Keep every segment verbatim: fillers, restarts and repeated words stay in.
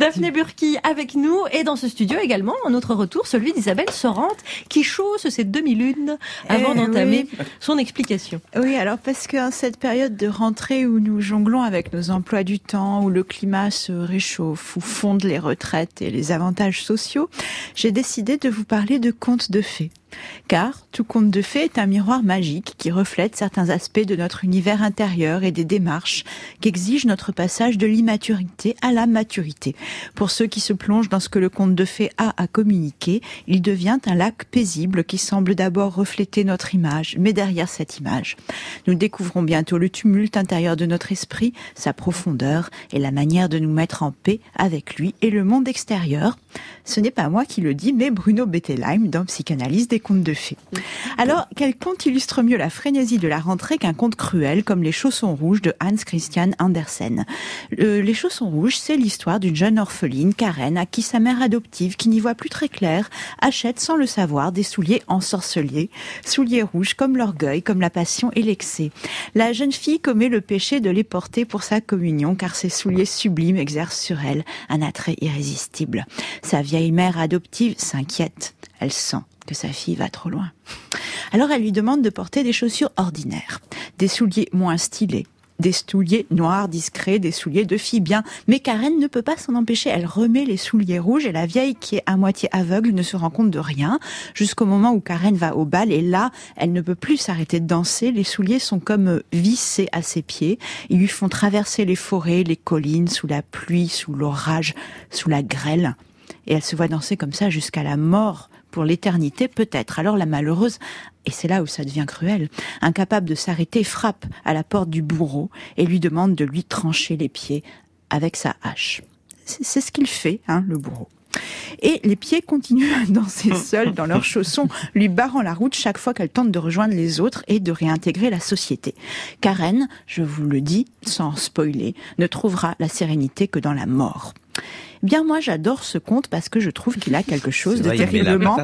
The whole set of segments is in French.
Daphné Burki avec nous et dans ce studio également, en notre retour, celui d'Isabelle Sorante qui chausse ses demi-lunes avant eh d'entamer oui. son explication. Oui, alors parce que cette période de rentrée où nous jonglons avec nos emplois du temps, où le climat se réchauffe, où fondent les retraites et les avantages sociaux, j'ai décidé de vous parler de contes de fées. Car tout conte de fées est un miroir magique qui reflète certains aspects de notre univers intérieur et des démarches qu'exige notre passage de l'immaturité à la maturité. Pour ceux qui se plongent dans ce que le conte de fées a à communiquer, il devient un lac paisible qui semble d'abord refléter notre image, mais derrière cette image, nous découvrons bientôt le tumulte intérieur de notre esprit, sa profondeur et la manière de nous mettre en paix avec lui et le monde extérieur. Ce n'est pas moi qui le dis, mais Bruno Bettelheim dans Psychanalyse des contes de fées. Alors, quel conte illustre mieux la frénésie de la rentrée qu'un conte cruel comme Les Chaussons Rouges de Hans Christian Andersen. Le, Les Chaussons Rouges, c'est l'histoire d'une jeune orpheline, Karen, à qui sa mère adoptive, qui n'y voit plus très clair, achète sans le savoir des souliers ensorcelés, souliers rouges comme l'orgueil, comme la passion et l'excès. La jeune fille commet le péché de les porter pour sa communion, car ces souliers sublimes exercent sur elle un attrait irrésistible. Sa vieille mère adoptive s'inquiète. Elle sent que sa fille va trop loin. Alors elle lui demande de porter des chaussures ordinaires, des souliers moins stylés, des souliers noirs discrets, des souliers de fille bien. Mais Karen ne peut pas s'en empêcher. Elle remet les souliers rouges et la vieille qui est à moitié aveugle ne se rend compte de rien jusqu'au moment où Karen va au bal et là, elle ne peut plus s'arrêter de danser. Les souliers sont comme vissés à ses pieds. Ils lui font traverser les forêts, les collines, sous la pluie, sous l'orage, sous la grêle. Et elle se voit danser comme ça jusqu'à la mort, pour l'éternité peut-être. Alors la malheureuse, et c'est là où ça devient cruel, incapable de s'arrêter, frappe à la porte du bourreau et lui demande de lui trancher les pieds avec sa hache. C'est, c'est ce qu'il fait, hein, le bourreau. Et les pieds continuent à danser seuls dans leurs chaussons, lui barrant la route chaque fois qu'elle tente de rejoindre les autres et de réintégrer la société. Karen, je vous le dis sans spoiler, ne trouvera la sérénité que dans la mort. Eh bien, moi, j'adore ce conte parce que je trouve qu'il a quelque chose de terriblement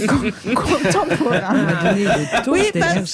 contemporain. Oui, parce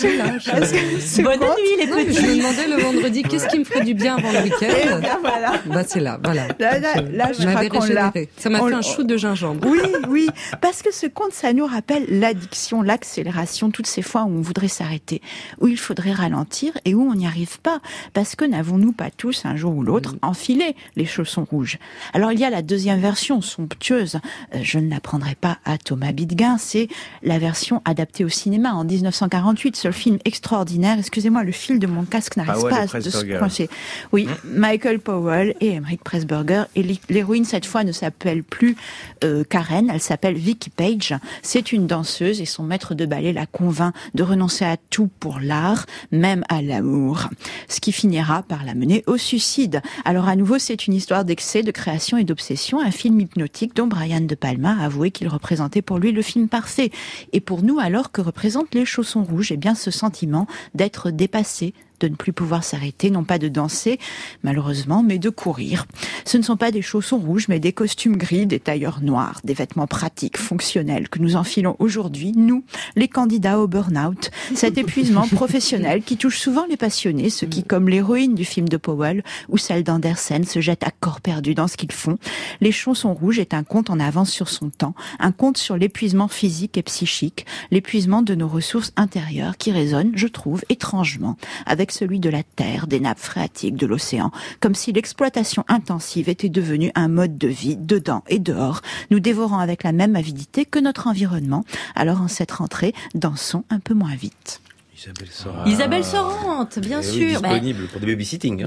que bonne conte, nuit, les petits. Je me demandais le vendredi, qu'est-ce qui me ferait du bien avant le week-end? Bien, voilà. Bah, c'est là, voilà. Là, là, là je crois qu'on l'a. Ça m'a On fait l'a. un shoot de gingembre. Oui, oui, parce que ce conte, ça nous rappelle l'addiction, l'accélération, toutes ces fois où on voudrait s'arrêter, où il faudrait ralentir et où on n'y arrive pas. Parce que n'avons-nous pas tous, un jour ou l'autre, enfilé les chaussons rouges? Alors, il y a la deuxième version, somptueuse. Euh, je ne la prendrai pas à Thomas Bidguin. C'est la version adaptée au cinéma en dix-neuf cent quarante-huit. Ce film extraordinaire. Excusez-moi, le fil de mon casque n'arrive Powell pas et à de se Pressburger. coincer. Oui, Michael Powell et Emmerich Pressburger. Et l'héroïne, cette fois, ne s'appelle plus euh, Karen. Elle s'appelle Vicky Page. C'est une danseuse et son maître de ballet la convainc de renoncer à tout pour l'art, même à l'amour. Ce qui finira par la mener au suicide. Alors à nouveau, c'est une histoire d'excès, de création et d'obsession. Un film hypnotique dont Brian De Palma a avoué qu'il représentait pour lui le film parfait. Et pour nous, alors, que représentent Les Chaussons Rouges? Eh bien, ce sentiment d'être dépassé, de ne plus pouvoir s'arrêter, non pas de danser, malheureusement, mais de courir. Ce ne sont pas des chaussons rouges, mais des costumes gris, des tailleurs noirs, des vêtements pratiques, fonctionnels, que nous enfilons aujourd'hui, nous, les candidats au burn-out. Cet épuisement professionnel qui touche souvent les passionnés, ceux qui, comme l'héroïne du film de Powell ou celle d'Andersen, se jettent à corps perdu dans ce qu'ils font. Les Chaussons Rouges est un conte en avance sur son temps, un conte sur l'épuisement physique et psychique, l'épuisement de nos ressources intérieures qui résonne, je trouve, étrangement, avec celui de la terre, des nappes phréatiques, de l'océan, comme si l'exploitation intensive était devenue un mode de vie, dedans et dehors, nous dévorant avec la même avidité que notre environnement. Alors en cette rentrée, dansons un peu moins vite. Isabelle Sorante. Isabelle Sorante, bien Eh oui, sûr. disponible pour des babysitting. Hein.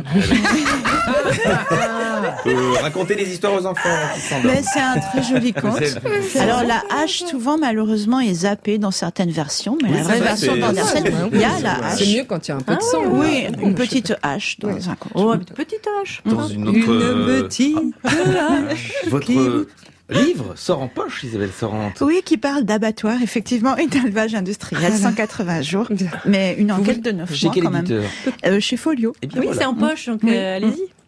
euh, raconter des histoires aux enfants. Sandra. Mais c'est un très joli conte. C'est- Alors la hache, souvent malheureusement, est zappée dans certaines versions, mais Oui, la c'est vraie vrai, version c'est- d'Andersen, c'est- il y a la hache. C'est mieux quand il y a un peu de Ah sang. Oui, une petite hache dans un conte. Oh, une petite hache. Dans une autre. euh, petite hache. Votre euh, livre sort en poche, Isabelle Sorante. Oui, qui parle d'abattoir, effectivement, et d'élevage industriel, cent quatre-vingts jours, mais une enquête de neuf Chez mois quel quand même. éditeur? Euh, chez Folio. Eh bien, Oui, voilà. c'est en poche, donc Oui. euh, allez-y.